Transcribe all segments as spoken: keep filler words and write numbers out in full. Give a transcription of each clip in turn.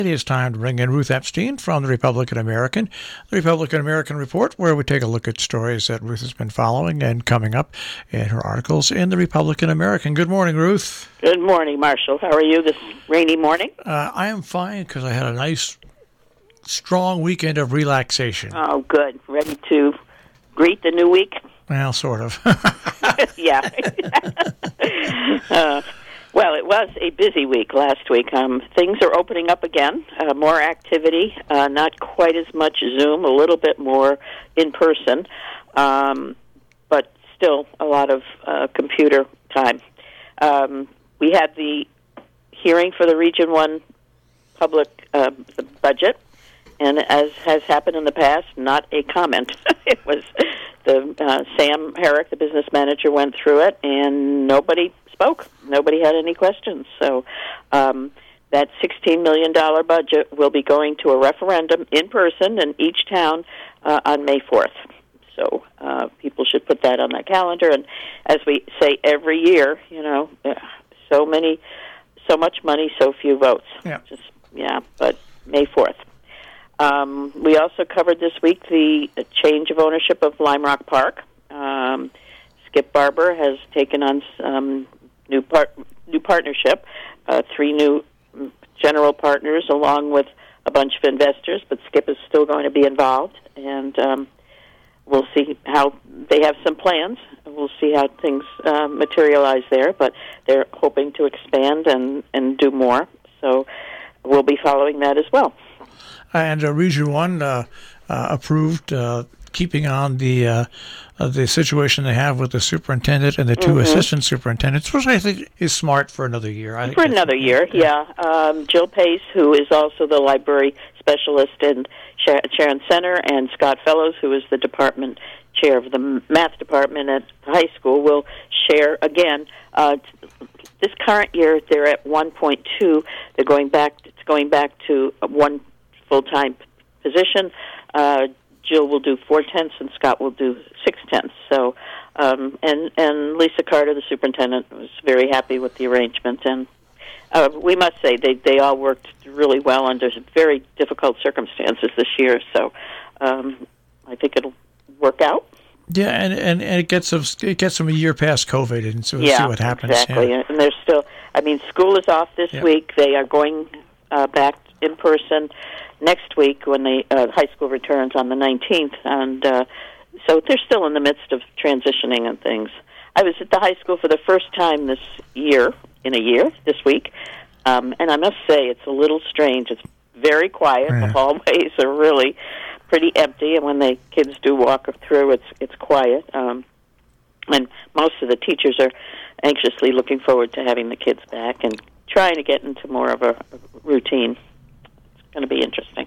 It is time to bring in Ruth Epstein from the Republican American, the Republican American Report, where we take a look at stories that Ruth has been following and coming up in her articles in the Republican American. Good morning, Ruth. Good morning, Marshall. How are you this rainy morning? Uh, I am fine because I had a nice, strong weekend of relaxation. Oh, good. Ready to greet the new week? Well, sort of. Yeah. uh, Well, it was a busy week last week. Um, things are opening up again, uh, more activity, uh, not quite as much Zoom, a little bit more in person, um, but still a lot of uh, computer time. Um, we had the hearing for the Region one public uh, budget, and as has happened in the past, not a comment. It was the uh, Sam Herrick, the business manager, went through it, and nobody spoke. Nobody had any questions. So um, that sixteen million dollars budget will be going to a referendum in person in each town uh, on May fourth. So uh, people should put that on their calendar. And as we say every year, you know, so many, so much money, so few votes. Yeah. Just yeah, but May fourth. Um, we also covered this week the change of ownership of Lime Rock Park. Um, Skip Barber has taken on some new part, new partnership, uh, three new general partners along with a bunch of investors, but Skip is still going to be involved, and um, we'll see how they have some plans. We'll see how things uh, materialize there, but they're hoping to expand and, and do more, so we'll be following that as well. And uh, Region one uh, uh, approved uh, keeping on the uh, uh, the situation they have with the superintendent and the two mm-hmm. assistant superintendents, which I think is smart for another year. I think for another year, yeah. yeah. Um, Jill Pace, who is also the library specialist in Sharon Center, and Scott Fellows, who is the department chair of the math department at the high school, will share again. Uh, this current year, they're at one point two. They're going back. It's going back to one full-time position. Uh, Jill will do four-tenths, and Scott will do six-tenths. So, um, and, and Lisa Carter, the superintendent, was very happy with the arrangement. And uh, we must say they, they all worked really well under very difficult circumstances this year. So um, I think it'll work out. Yeah, and, and, and it gets them it gets them a year past COVID, and so we'll yeah, see what happens. Exactly. Yeah. And they're still, I mean, school is off this yeah. week. They are going uh, back in person next week when the uh, high school returns on the nineteenth, and uh, so they're still in the midst of transitioning and things. I was at the high school for the first time this year, in a year, this week, um, and I must say it's a little strange. It's very quiet. Yeah. The hallways are really pretty empty, and when the kids do walk through, it's it's quiet. Um, and most of the teachers are anxiously looking forward to having the kids back and trying to get into more of a routine. Going to be interesting.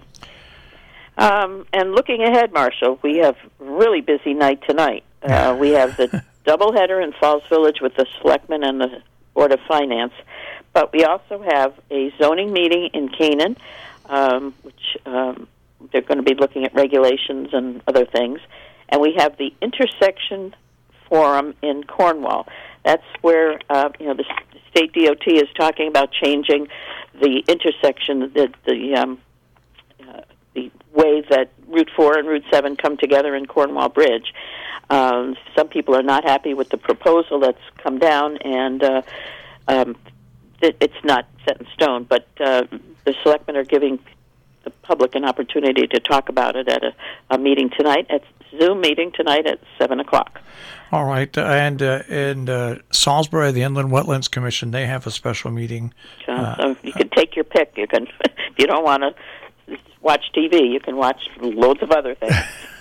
Um, and looking ahead, Marshall, we have a really busy night tonight. Uh, we have the doubleheader in Falls Village with the Selectmen and the Board of Finance, but we also have a zoning meeting in Canaan, um, which um, they're going to be looking at regulations and other things, and we have the Intersection Forum in Cornwall. That's where uh, you know the state D O T is talking about changing the intersection, the the, um, uh, the way that Route four and Route seven come together in Cornwall Bridge. Um, some people are not happy with the proposal that's come down, and uh, um, it, it's not set in stone, but uh, the selectmen are giving the public an opportunity to talk about it at a, a meeting tonight, at Zoom meeting tonight at seven o'clock. All right, uh, and uh, in uh, Salisbury, the Inland Wetlands Commission, they have a special meeting. Uh, so you can take your pick. You can, if you don't want to watch T V, you can watch loads of other things.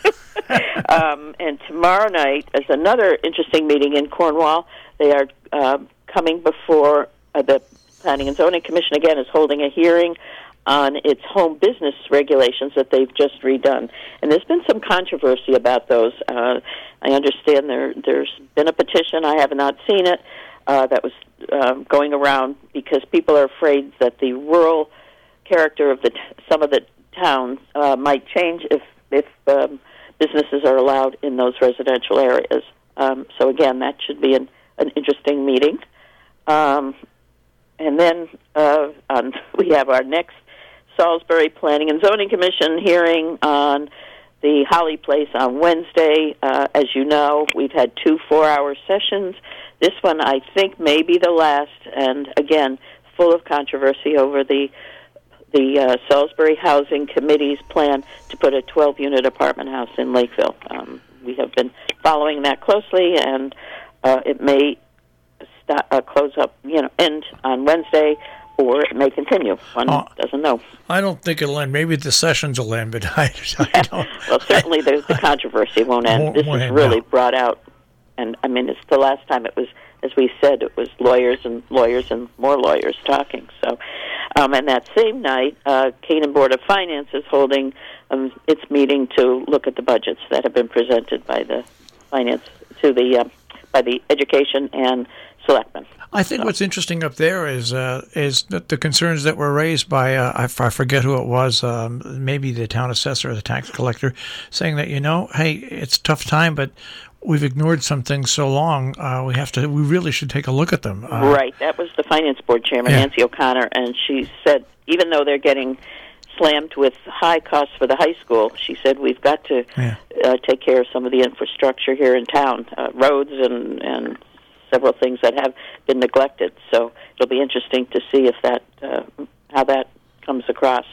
um, and tomorrow night is another interesting meeting in Cornwall. They are uh, coming before uh, the Planning and Zoning Commission again is holding a hearing on its home business regulations that they've just redone. And there's been some controversy about those. Uh, I understand there, there's been a petition, I have not seen it, uh, that was uh, going around because people are afraid that the rural character of the t- some of the towns uh, might change if, if um, businesses are allowed in those residential areas. Um, so again, that should be an, an interesting meeting. Um, and then uh, um, we have our next Salisbury Planning and Zoning Commission hearing on the Holly Place on Wednesday. Uh, as you know, we've had two four-hour sessions. This one, I think, may be the last, and again, full of controversy over the the uh, Salisbury Housing Committee's plan to put a twelve-unit apartment house in Lakeville. Um, we have been following that closely, and uh, it may start, uh, close up, you know, end on Wednesday, or it may continue. One uh, doesn't know. I don't think it'll end. Maybe the sessions will end, but I, I don't. Well, certainly the, the controversy won't end. Won't, this won't is end, really no. brought out, and I mean, it's the last time it was, as we said, it was lawyers and lawyers and more lawyers talking. So, um, and that same night, uh, Canaan Board of Finance is holding um, its meeting to look at the budgets that have been presented by the finance to the uh, by the education and selectmen. I think so. What's interesting up there is uh, is that the concerns that were raised by uh, I, I forget who it was, um, maybe the town assessor or the tax collector, saying that, you know, hey, it's a tough time, but we've ignored some things so long. Uh, we have to. We really should take a look at them. Uh, right. That was the finance board chairman, yeah. Nancy O'Connor, and she said even though they're getting slammed with high costs for the high school, she said we've got to yeah. uh, take care of some of the infrastructure here in town, uh, roads and and. several things that have been neglected. So it'll be interesting to see if that uh, how that comes across.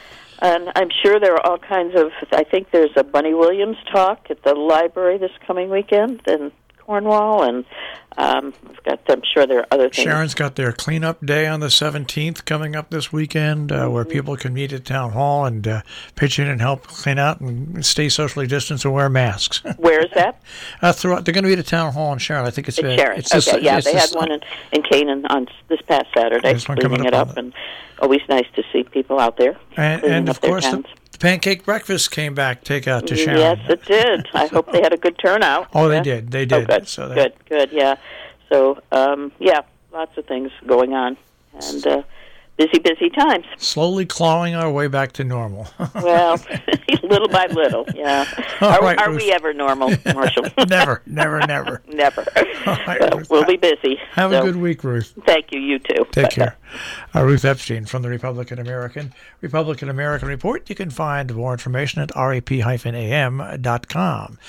And I'm sure there are all kinds of, I think there's a Bunny Williams talk at the library this coming weekend in Cornwall, and um, I've got, I'm sure there are other things. Sharon's got their cleanup day on the seventeenth coming up this weekend, uh, mm-hmm. where people can meet at Town Hall and uh, pitch in and help clean out and stay socially distanced and wear masks. Where is that? uh, throughout, they're going to be at Town Hall in Sharon. I think it's, it's uh, Sharon. It's okay, this, yeah, it's they this, had one in, in Canaan on this past Saturday, cleaning it up, and always nice to see people out there. And, and of course, the, the pancake breakfast came back, take out to Sharon. Yes, it did. I so, hope they had a good turnout. Oh, yeah? they did. They did. Oh, good, so good, good, yeah. So, um, yeah, lots of things going on, and uh, busy, busy times. Slowly clawing our way back to normal. Well, little by little, yeah. All are right, are Ruth. we ever normal, Marshall? Never, never, never. Never. Right, well, we'll be busy. Have so. a good week, Ruth. Thank you, you too. Take Bye. care. Uh, Ruth Epstein from the Republican American. Republican American Report. You can find more information at rep dash a m dot com.